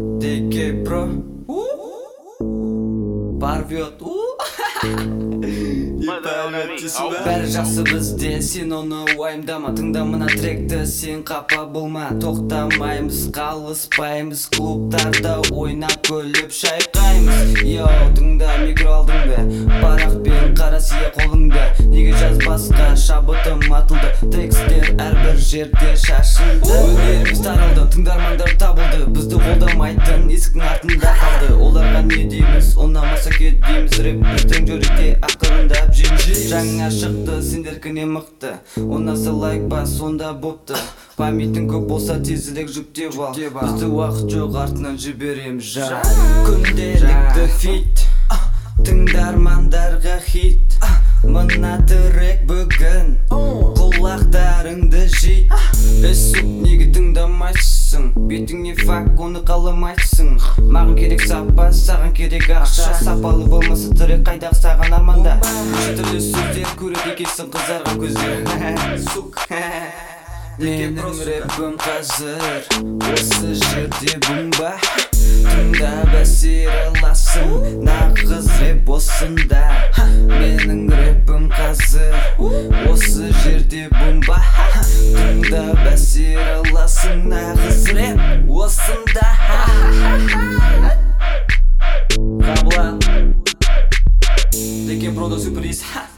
DK Pro Parviot Бәрі жақсы бізде, сен оны уайымдама. Тыңда мына тректі, сен қапа болма. Тоқтамаймыз, қалыспаймыз, клубтарда ойнап көліп шайқаймыз. Йоу, тыңда, микро алдың бе? Парақпен қарасия қолыңда. Неге жазбасқа шабытым атылды? Текстер әрбір жерде шашылды. Өнеріміз таралды, тыңдармандар табылды. Бізді қолдамайтын есіктің артында қалды. Оларға не дейміз, ұнамаса кет дейміз. Рэп біздің жүректе ақырындап жеңжейміз. Жаңа шықты, сендеркіне мықты. Ұнаса лайк бас, сонда бопты. Памятің көп болса тезірек жүктеп ал. Бізді уақыт жоқ, артынан жібереміз жай. Күнделікті фит, тыңдармандарға хит. Мына трек бүгін құлақтарыңды жит. Сук, неге тыңдамайсың? Бетіңе фак, оны қаламайсың. Маған керек сапа, саған керек ақша. Сапалы болмаса трек қайдағы саған арманда. Түрлі сөздер көреді екенсің қызарға көздер. Сук, менің рэпім қазір осы жерде бумба. Тыңдап әсер аласың, нағыз рэп осында. Менің рэпім қазір осы жерде бумба. Тыңдап әсер аласың, нағыз рэп осында. Қабылан DK Pro'da сюрприз.